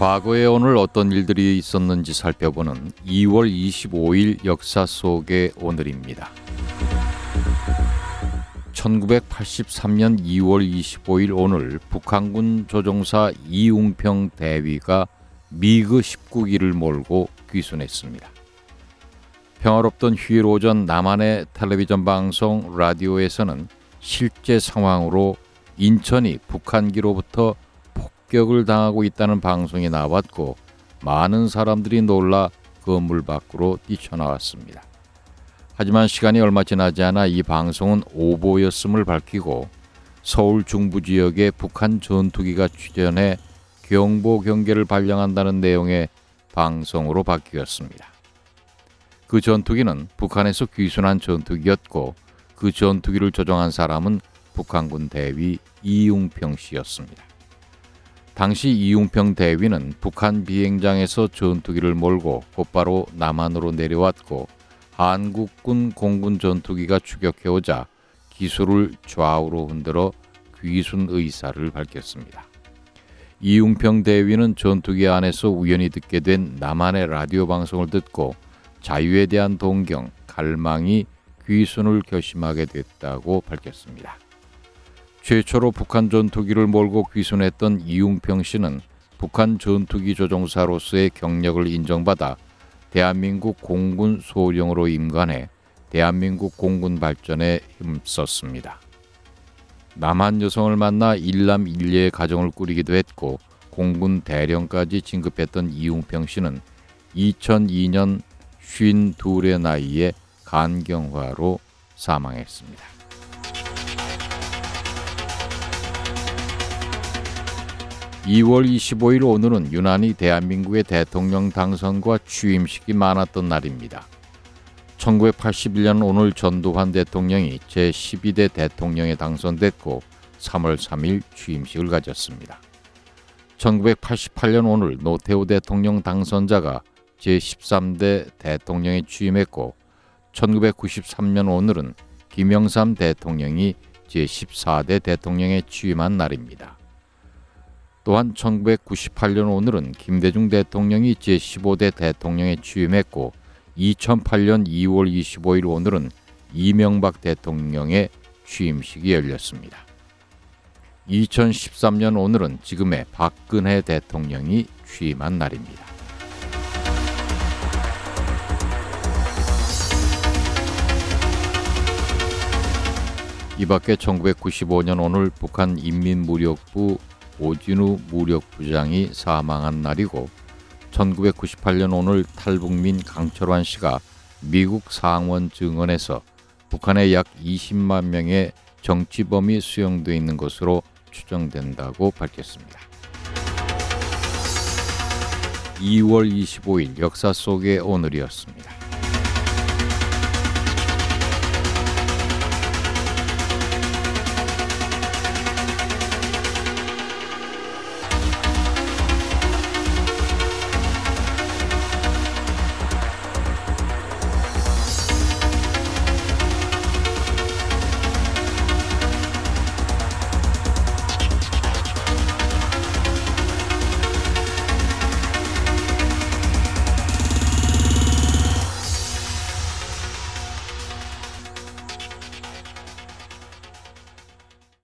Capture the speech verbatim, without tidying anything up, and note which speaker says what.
Speaker 1: 과거에 오늘 어떤 일들이 있었는지 살펴보는 이월 이십오일 역사 속의 오늘입니다. 천구백팔십삼년 이월 이십오일 오늘 북한군 조종사 이웅평 대위가 미그 십구기를 몰고 귀순했습니다. 평화롭던 휴일 오전 남한의 텔레비전 방송 라디오에서는 실제 상황으로 인천이 북한기로부터 폭격을 당하고 있다는 방송이 나왔고 많은 사람들이 놀라 건물 밖으로 뛰쳐나왔습니다. 하지만 시간이 얼마 지나지 않아 이 방송은 오보였음을 밝히고 서울 중부 지역에 북한 전투기가 출전해 경보 경계를 발령한다는 내용의 방송으로 바뀌었습니다. 그 전투기는 북한에서 귀순한 전투기였고 그 전투기를 조종한 사람은 북한군 대위 이웅평 씨였습니다. 당시 이웅평 대위는 북한 비행장에서 전투기를 몰고 곧바로 남한으로 내려왔고 한국군 공군 전투기가 추격해오자 기수를 좌우로 흔들어 귀순 의사를 밝혔습니다. 이웅평 대위는 전투기 안에서 우연히 듣게 된 남한의 라디오 방송을 듣고 자유에 대한 동경, 갈망이 귀순을 결심하게 됐다고 밝혔습니다. 최초로 북한 전투기를 몰고 귀순했던 이웅평 씨는 북한 전투기 조종사로서의 경력을 인정받아 대한민국 공군 소령으로 임관해 대한민국 공군 발전에 힘썼습니다. 남한 여성을 만나 일남 일녀의 가정을 꾸리기도 했고 공군 대령까지 진급했던 이웅평 씨는 이천이년 쉰둘의 나이에 간경화로 사망했습니다. 이월 이십오일 오늘은 유난히 대한민국의 대통령 당선과 취임식이 많았던 날입니다. 천구백팔십일년 오늘 전두환 대통령이 제십이대 대통령에 당선됐고 삼월 삼일 취임식을 가졌습니다. 천구백팔십팔년 오늘 노태우 대통령 당선자가 제십삼대 대통령에 취임했고 천구백구십삼년 오늘은 김영삼 대통령이 제십사대 대통령에 취임한 날입니다. 또한 천구백구십팔년 오늘은 김대중 대통령이 제십오대 대통령에 취임했고 이천팔년 이월 이십오일 오늘은 이명박 대통령의 취임식이 열렸습니다. 이천십삼년 오늘은 지금의 박근혜 대통령이 취임한 날입니다. 이 밖에 천구백구십오년 오늘 북한 인민무력부 오진우 무력부장이 사망한 날이고 천구백구십팔년 오늘 탈북민 강철환 씨가 미국 상원 증언에서 북한에 약 이십만 명의 정치범이 수용되어 있는 것으로 추정된다고 밝혔습니다. 이월 이십오일 역사 속의 오늘이었습니다.